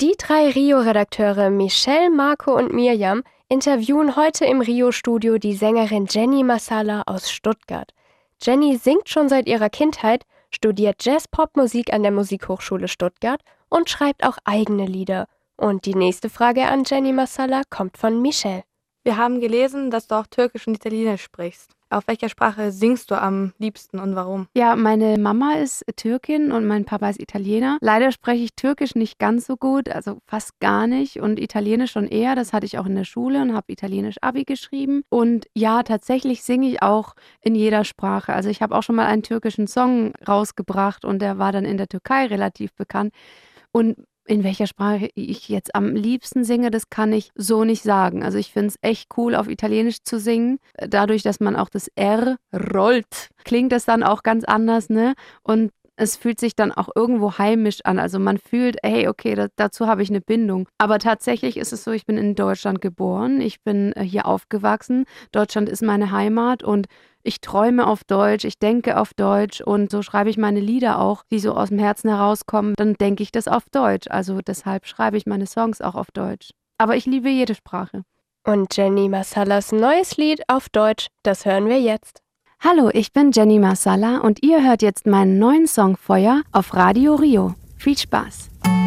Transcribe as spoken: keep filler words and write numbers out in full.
Die drei Rio-Redakteure Michelle, Marco und Mirjam interviewen heute im Rio-Studio die Sängerin Jenny Massala aus Stuttgart. Jenny singt schon seit ihrer Kindheit, studiert Jazz-Pop-Musik an der Musikhochschule Stuttgart und schreibt auch eigene Lieder. Und die nächste Frage an Jenny Massala kommt von Michelle. Wir haben gelesen, dass du auch Türkisch und Italienisch sprichst. Auf welcher Sprache singst du am liebsten und warum? Ja, meine Mama ist Türkin und mein Papa ist Italiener. Leider spreche ich Türkisch nicht ganz so gut, also fast gar nicht, und Italienisch schon eher. Das hatte ich auch in der Schule und habe Italienisch Abi geschrieben. Und ja, tatsächlich singe ich auch in jeder Sprache. Also ich habe auch schon mal einen türkischen Song rausgebracht und der war dann in der Türkei relativ bekannt. Und in welcher Sprache ich jetzt am liebsten singe, das kann ich so nicht sagen. Also ich finde es echt cool, auf Italienisch zu singen. Dadurch, dass man auch das R rollt, klingt das dann auch ganz anders, ne? Und es fühlt sich dann auch irgendwo heimisch an. Also man fühlt, hey, okay, da, dazu habe ich eine Bindung. Aber tatsächlich ist es so, ich bin in Deutschland geboren, ich bin äh, hier aufgewachsen. Deutschland ist meine Heimat und ich träume auf Deutsch, ich denke auf Deutsch und so schreibe ich meine Lieder auch, die so aus dem Herzen herauskommen. Dann denke ich das auf Deutsch. Also deshalb schreibe ich meine Songs auch auf Deutsch. Aber ich liebe jede Sprache. Und Jenny Massalas neues Lied auf Deutsch, das hören wir jetzt. Hallo, ich bin Jenny Massala und ihr hört jetzt meinen neuen Song Feuer auf Radio Rio. Viel Spaß!